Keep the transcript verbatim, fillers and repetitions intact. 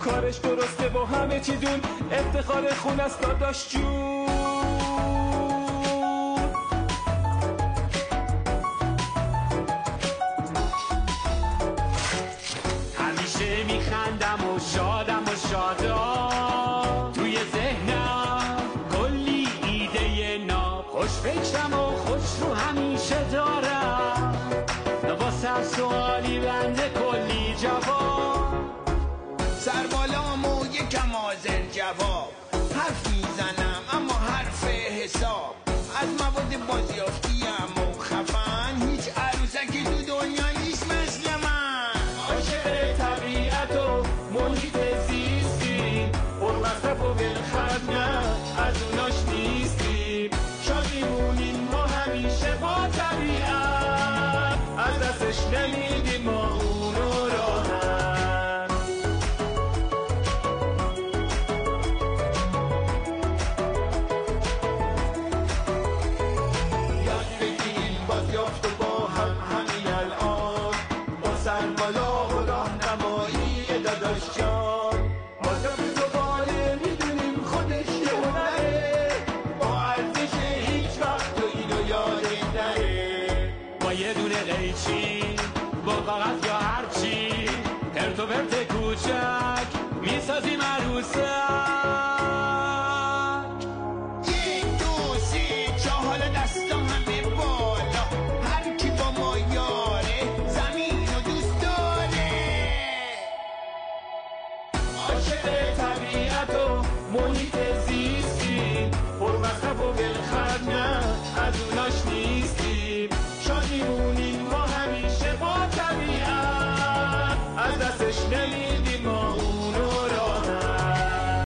کارش درسته با همه چی دون، افتخار خون است داداش جون. همیشه میخندم و شادم و شادا، توی ذهنم کلی ایده ناب، خوش فکرم و خوش رو همیشه دارم، واسه هر سوالی بنده کلی جواب، سر بالام و یکم آذر جواب، حرف میزنم اما حرف حساب، از مواد بازیافتیم و خفن، هیچ عروسکی تو دنیا نیست مثل من. عاشق طبیعت و محیط زیستی، پر مصرف و بالخرد نه از اوناش نیستی، شاد میمونیم ما همیشه با طبیعت، از دستش نمیدیم ما اونو راحت. یاد بگیریم بازیافت و با هم همین الان، با سر بالا و راهنمایی داداش جان، بازم دوباره میدونیم خودش یه هنره، با ارزش هیچ وقت تو اینو یادت نره. با یه دونه قیچی با کاغذ یا هرچی، پرت و پرت کوچک میسازیم عروسک. یک دو سه چهار حالا دستا همه بالا، هر کی با ما یاره زمین و دوست داره. عاشق طبیعت و محیط زیستی، پر مصرف و بالخرد نه از اوناش نیستی.